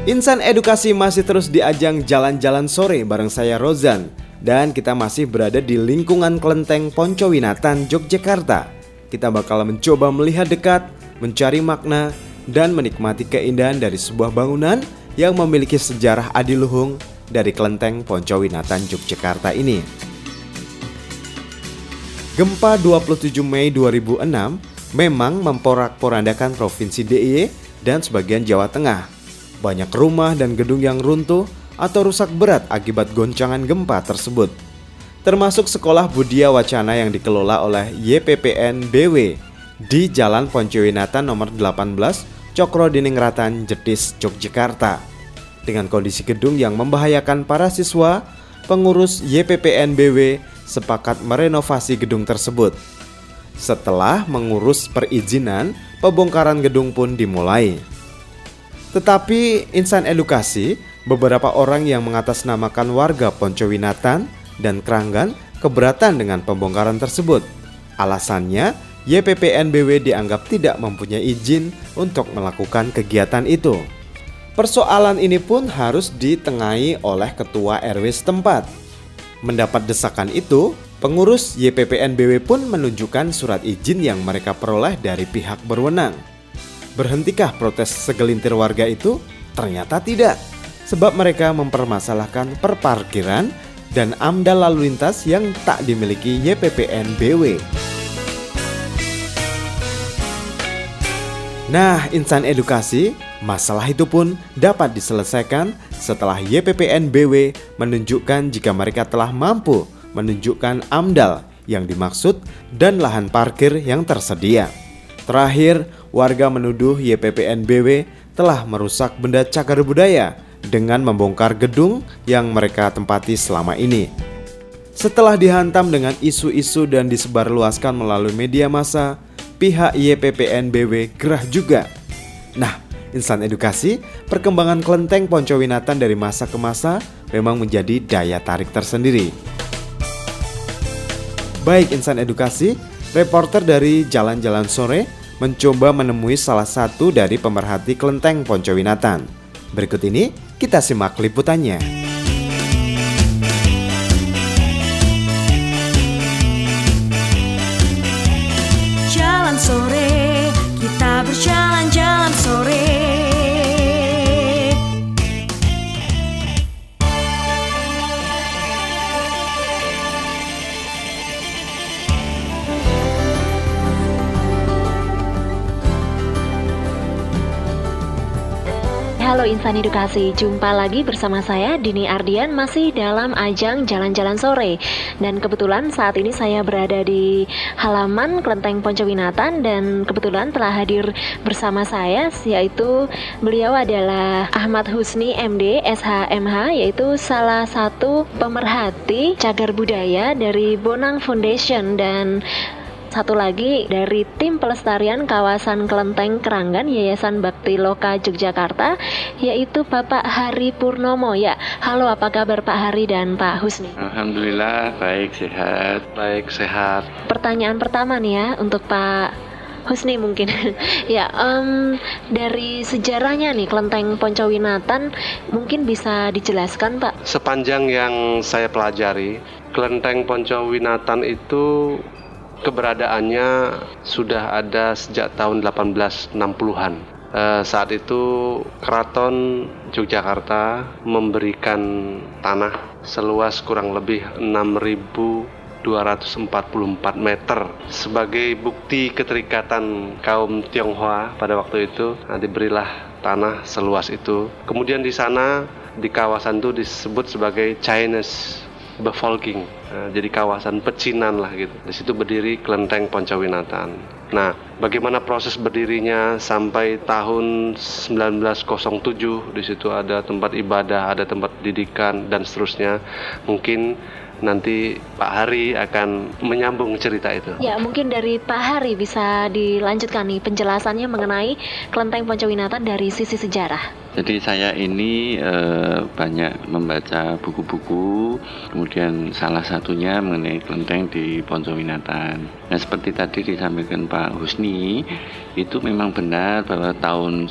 Insan Edukasi masih terus di ajang jalan-jalan sore bareng saya Rozan. Dan kita masih berada di lingkungan Kelenteng Poncowinatan, Yogyakarta. Kita bakal mencoba melihat dekat, mencari makna, dan menikmati keindahan dari sebuah bangunan yang memiliki sejarah adiluhung dari Kelenteng Poncowinatan, Yogyakarta ini. Gempa 27 Mei 2006 memang memporak-porandakan Provinsi DIY dan sebagian Jawa Tengah. Banyak rumah dan gedung yang runtuh atau rusak berat akibat goncangan gempa tersebut. Termasuk Sekolah Budia Wacana yang dikelola oleh YPPN BW di Jalan Poncowinatan nomor 18, Cokrodiningrat, Jetis, Yogyakarta. Dengan kondisi gedung yang membahayakan para siswa, pengurus YPPN BW sepakat merenovasi gedung tersebut. Setelah mengurus perizinan, pembongkaran gedung pun dimulai. Tetapi insan edukasi, beberapa orang yang mengatasnamakan warga Poncowinatan dan Kranggan keberatan dengan pembongkaran tersebut. Alasannya, YPPNBW dianggap tidak mempunyai izin untuk melakukan kegiatan itu. Persoalan ini pun harus ditengahi oleh ketua RW setempat. Mendapat desakan itu, pengurus YPPNBW pun menunjukkan surat izin yang mereka peroleh dari pihak berwenang. Berhentikah protes segelintir warga itu? Ternyata tidak, sebab mereka mempermasalahkan perparkiran dan amdal lalu lintas yang tak dimiliki YPPNBW. Nah, insan edukasi, masalah itu pun dapat diselesaikan setelah YPPNBW menunjukkan jika mereka telah mampu menunjukkan amdal yang dimaksud dan lahan parkir yang tersedia. Terakhir, warga menuduh YPPNBW telah merusak benda cagar budaya dengan membongkar gedung yang mereka tempati selama ini. Setelah dihantam dengan isu-isu dan disebarluaskan melalui media massa, pihak YPPNBW gerah juga. Nah, insan edukasi, perkembangan Kelenteng Poncowinatan dari masa ke masa memang menjadi daya tarik tersendiri. Baik insan edukasi, reporter dari Jalan-Jalan Sore mencoba menemui salah satu dari pemerhati Kelenteng Poncowinatan. Berikut ini kita simak liputannya. Jalan sore, kita berjalan-jalan sore. Halo insan edukasi, jumpa lagi bersama saya Dini Ardian masih dalam ajang jalan-jalan sore. Dan kebetulan saat ini saya berada di halaman Kelenteng Poncowinatan dan kebetulan telah hadir bersama saya, yaitu beliau adalah Ahmad Husni MD SHMH, yaitu salah satu pemerhati cagar budaya dari Bonang Foundation, dan satu lagi dari tim pelestarian kawasan Kelenteng Kranggan Yayasan Bakti Loka Yogyakarta, yaitu Bapak Hari Purnomo. Ya, halo, apa kabar Pak Hari dan Pak Husni? Alhamdulillah, baik sehat. Pertanyaan pertama nih ya untuk Pak Husni mungkin. Ya, dari sejarahnya nih Kelenteng Poncowinatan mungkin bisa dijelaskan Pak? Sepanjang yang saya pelajari, Kelenteng Poncowinatan itu keberadaannya sudah ada sejak tahun 1860-an. Saat itu Keraton Yogyakarta memberikan tanah seluas kurang lebih 6.244 meter sebagai bukti keterikatan kaum Tionghoa pada waktu itu. Diberilah tanah seluas itu. Kemudian di sana, di kawasan itu disebut sebagai Chinese Befolking, jadi kawasan pecinan lah gitu. Di situ berdiri Kelenteng Poncowinatan. Nah, bagaimana proses berdirinya sampai tahun 1907, di situ ada tempat ibadah, ada tempat pendidikan dan seterusnya. Mungkin nanti Pak Hari akan menyambung cerita itu. Ya, mungkin dari Pak Hari bisa dilanjutkan nih penjelasannya mengenai Kelenteng Poncowinatan dari sisi sejarah. Jadi saya ini banyak membaca buku-buku, kemudian salah satunya mengenai kelenteng di Poncowinatan. Nah, seperti tadi disampaikan Pak Husni, itu memang benar bahwa tahun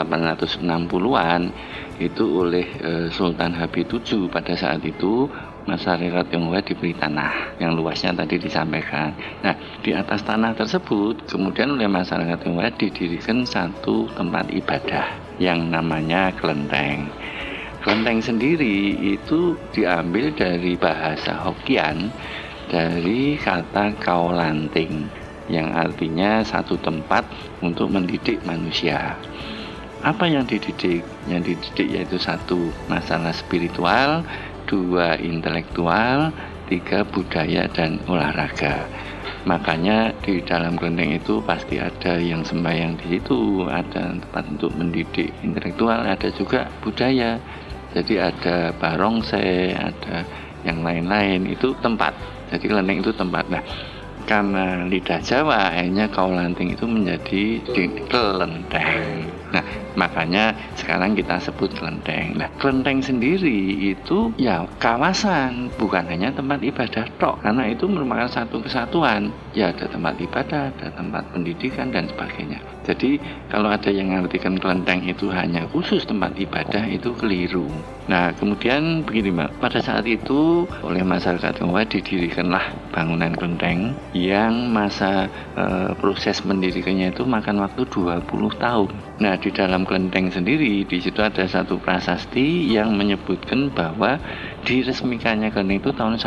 1860-an itu oleh Sultan Habib-7 pada saat itu masyarakat Tionghoa diberi tanah yang luasnya tadi disampaikan. Nah, di atas tanah tersebut kemudian oleh masyarakat Tionghoa didirikan satu tempat ibadah yang namanya kelenteng. Kelenteng sendiri itu diambil dari bahasa Hokkien dari kata kaulanting yang artinya satu tempat untuk mendidik manusia. Apa yang dididik? Yang dididik yaitu satu, masalah spiritual, dua, intelektual, tiga, budaya dan olahraga. Makanya di dalam kelenteng itu pasti ada yang sembahyang di situ, ada tempat untuk mendidik intelektual, ada juga budaya. Jadi ada barongsai, ada yang lain-lain, itu tempat. Jadi kelenteng itu tempat. Nah, karena lidah Jawa akhirnya kaulanting itu menjadi kelenteng. Nah, makanya sekarang kita sebut kelenteng. Nah, kelenteng sendiri itu ya kawasan, bukan hanya tempat ibadah tok, karena itu merupakan satu kesatuan. Ya ada tempat ibadah, ada tempat pendidikan dan sebagainya. Jadi kalau ada yang mengartikan kelenteng itu hanya khusus tempat ibadah, itu keliru. Nah, kemudian begini Mbak, pada saat itu oleh masyarakat Tionghoa didirikanlah bangunan kelenteng yang masa proses mendirikannya itu makan waktu 20 tahun. Nah, di dalam kelenteng sendiri di situ ada satu prasasti yang menyebutkan bahwa diresmikannya kelenteng itu tahun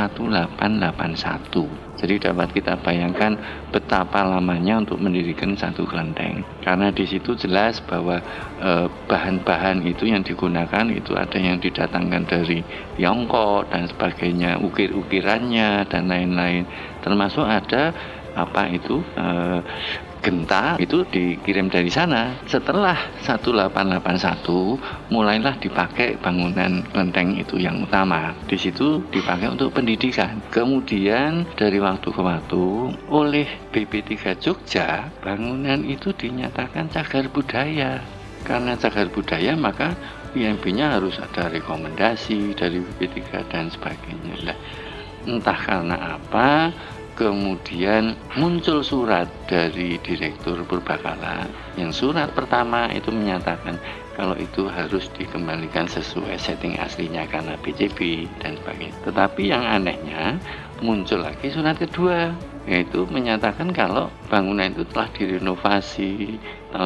1881. Jadi dapat kita bayangkan betapa lamanya untuk mendirikan satu kelenteng. Karena di situ jelas bahwa bahan-bahan itu yang digunakan itu ada yang didatangkan dari Tiongkok dan sebagainya, ukir-ukirannya dan lain-lain. Termasuk ada genta itu dikirim dari sana. Setelah 1881 mulailah dipakai bangunan kelenteng itu yang utama. Di situ dipakai untuk pendidikan. Kemudian dari waktu ke waktu oleh BP3 Jogja bangunan itu dinyatakan cagar budaya. Karena cagar budaya maka IMB-nya harus ada rekomendasi dari BP3 dan sebagainya. Nah, entah karena apa kemudian muncul surat dari Direktur Purbakala yang surat pertama itu menyatakan kalau itu harus dikembalikan sesuai setting aslinya karena BCB dan sebagainya. Tetapi yang anehnya muncul lagi surat kedua, yaitu menyatakan kalau bangunan itu telah direnovasi tahun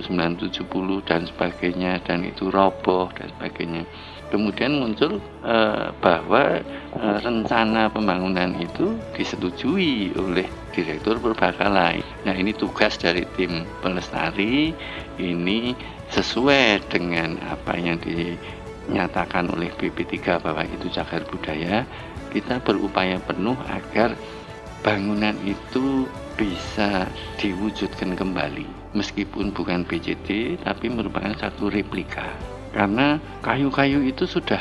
1970 dan sebagainya dan itu roboh dan sebagainya. Kemudian muncul bahwa rencana pembangunan itu disetujui oleh Direktur Purbakala. Nah, ini tugas dari tim pelestari, ini sesuai dengan apa yang dinyatakan oleh BP3 bahwa itu cagar budaya. Kita berupaya penuh agar bangunan itu bisa diwujudkan kembali, meskipun bukan BCD tapi merupakan satu replika. Karena kayu-kayu itu sudah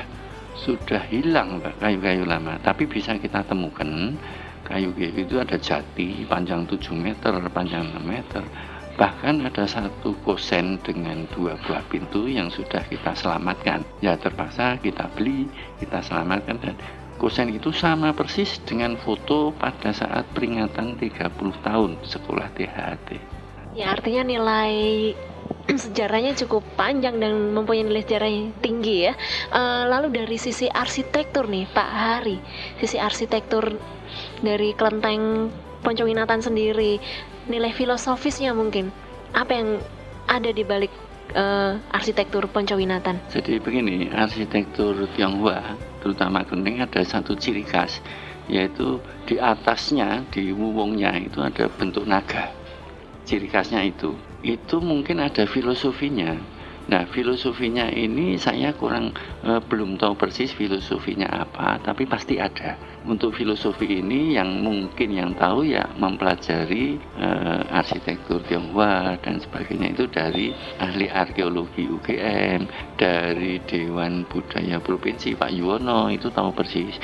hilang, Mbak, kayu-kayu lama. Tapi bisa kita temukan kayu-kayu itu ada jati panjang 7 meter, panjang 6 meter. Bahkan ada satu kosen dengan 2 buah pintu yang sudah kita selamatkan. Ya terpaksa kita beli, kita selamatkan, dan kosen itu sama persis dengan foto pada saat peringatan 30 tahun sekolah THT. Ya, artinya nilai sejarahnya cukup panjang dan mempunyai nilai sejarah yang tinggi ya. Lalu dari sisi arsitektur nih Pak Hari, sisi arsitektur dari kelenteng Poncowinatan sendiri, nilai filosofisnya mungkin apa yang ada di balik arsitektur Poncowinatan? Jadi begini, arsitektur Tionghoa terutama kelenteng ada satu ciri khas, yaitu di atasnya, di wuwungnya itu ada bentuk naga. Ciri khasnya itu mungkin ada filosofinya. Nah, filosofinya ini saya belum tahu persis filosofinya apa, tapi pasti ada. Untuk filosofi ini yang mungkin yang tahu ya mempelajari arsitektur Tionghoa dan sebagainya itu dari ahli arkeologi UGM, dari Dewan Budaya Provinsi Pak Yuwono, itu tahu persis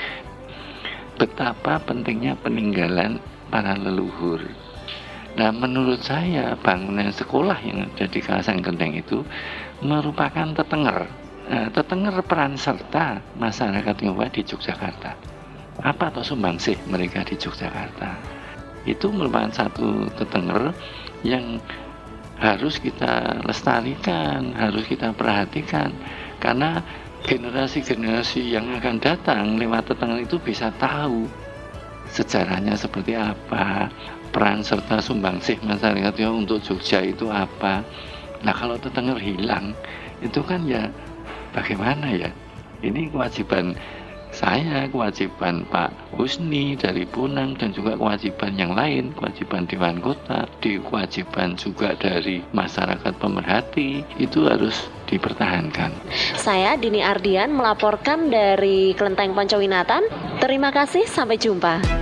betapa pentingnya peninggalan para leluhur. Nah, menurut saya bangunan sekolah yang ada di kawasan kelenteng itu merupakan tetenger. Tetenger peran serta masyarakat Tionghoa di Yogyakarta. Apa atau sumbangsih mereka di Yogyakarta? Itu merupakan satu tetenger yang harus kita lestarikan, harus kita perhatikan, karena generasi-generasi yang akan datang lewat tetenger itu bisa tahu sejarahnya seperti apa, peran serta sumbangsih masyarakat Tionghoa untuk Jogja itu apa. Nah, kalau tetenger hilang, itu kan ya bagaimana ya? Ini kewajiban saya, kewajiban Pak Husni dari Punang, dan juga kewajiban yang lain, kewajiban Dewan Kota, kewajiban juga dari masyarakat pemerhati, itu harus dipertahankan. Saya Dini Ardian melaporkan dari Kelenteng Poncowinatan. Terima kasih, sampai jumpa.